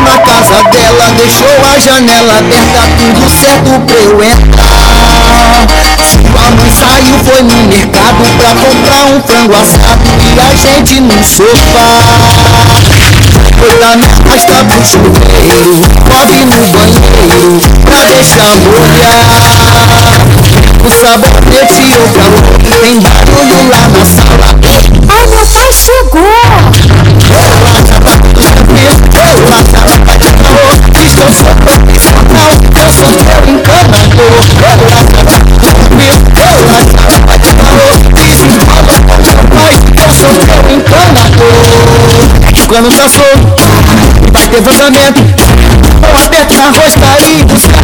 na casa dela, deixou a janela aberta, tudo certo pra eu entrar. Sua mãe saiu, foi no mercado pra comprar um frango assado e a gente no sofá. Foi da minha pasta pro chuveiro, corre no banheiro pra deixar molhar. O sabonete ou calor, tem barulho lá na sala. Ai, meu pai chegou! Estou só profissional, eu sou teu encanador. Eu sou teu encanador. Quando tá solto, vai ter vazamento. Eu aperto na rosca e busca.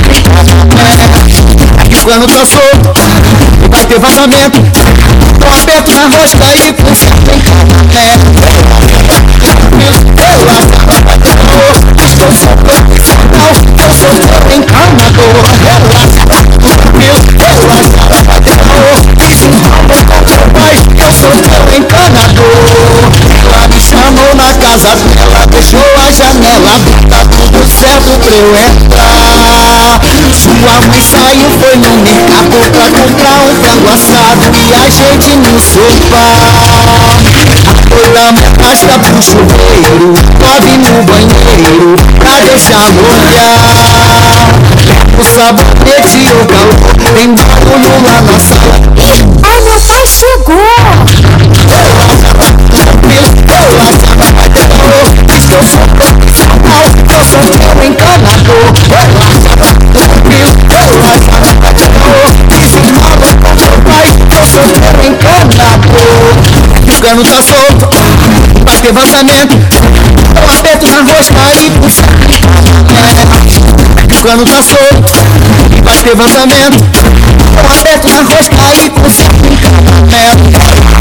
Quando tá solto, vai ter vazamento. Eu aperto na rosca e busca. Estou só profissional, eu sou teu encanador. Eu sou teu encanador. Ela me chamou na casa dela, deixou a janela aberta, tudo certo pra eu entrar. Sua mãe saiu, foi no mercado pra comprar um frango assado e a gente no sofá. Foi da minha pasta pro chuveiro, sobe no banheiro pra deixar molhar. O sabonete ou calor, tem barulho lá na sala. Ai, meu pai chegou! Estou só profissional, eu sou teu encanador. Eu sou teu encanador. O cano tá solto, vai ter vazamento. Eu aperto na rosca e puxa. O cano tá solto, vai ter vazamento. Eu aperto na rosca e puxa.